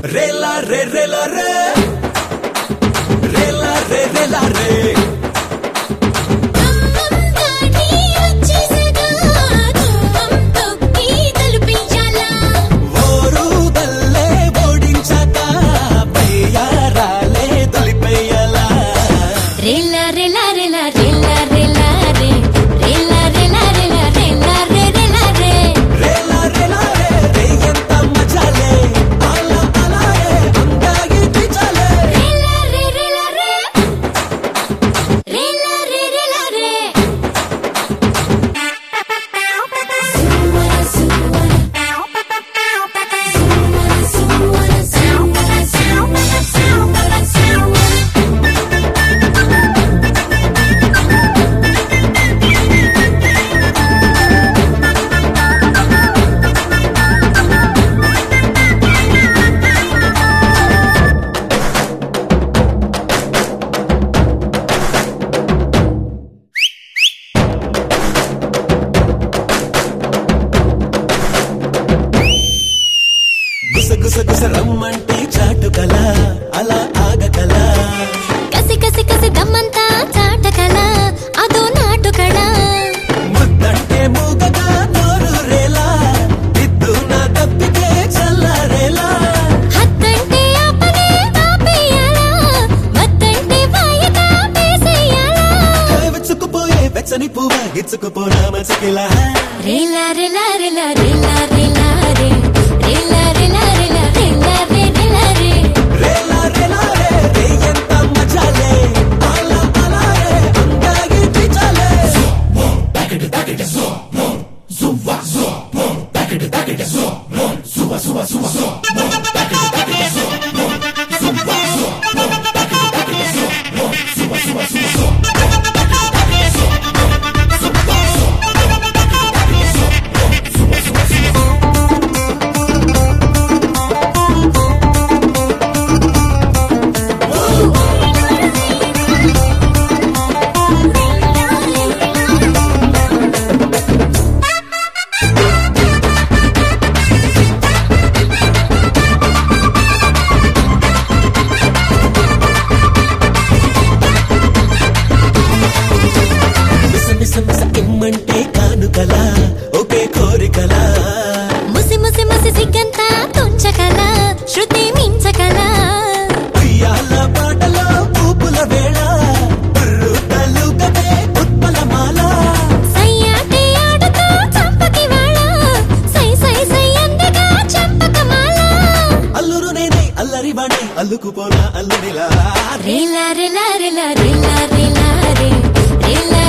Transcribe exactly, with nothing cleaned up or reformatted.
Rela re rela re, rela re rela re. రమ్మంటే చాటుకల అలా ఆగకల కసి కసి కసి దమ్మంతా చాటకల అదో నాటుకడ ముద్దంటే మూగగా నోరు రేలా ఇద్దు నా తప్పితే చల్లరేలా హత్తంటే ఆపనే ఆపేయాలా వద్దంటే వాయగా వేసేయాలా వెచ్చుకుపోయే వెచ్చని పువ్వ గిచ్చుకుపోనా మచకిలా రేలా రేలా రేలా రేలా రేలా రే రేలా రేలా రేలా రేలా రే రేలా రే రేలా రేలా రే రే ఎంత మజాలే అలా అలా రే అందాగి పిచాలే సో మో ప్యాకెట్ ప్యాకెట్ సో మో సువా సో మో ప్యాకెట్ ప్యాకెట్ సో మో సువా సువా సువా సో మో ప్యాకెట్ ప్యాకెట్ సో మో సువా సో మో ప్యాకెట్ ప్యాకెట్ సో మో సువా సువా సువా సో ఇమ్మంటే కానుకల ఒకే కోరికల ముసి ముసి ముసి సిగ్గంతా తుంచకల శృతి మించకల ఉయ్యాల పాటలో పూపుల వేళ బుర్రు తలుగదే ఉత్పలమాల సయ్యాటి ఆడుతూ చంపకి వాళ్ళ సై సై సై అందగా చంపకమాల అల్లురు నేనే అల్లరి వాణి అల్లుకుపోనా అల్లుడిలా రేలా రేలా రేలా రేలా రేలా రే రేలా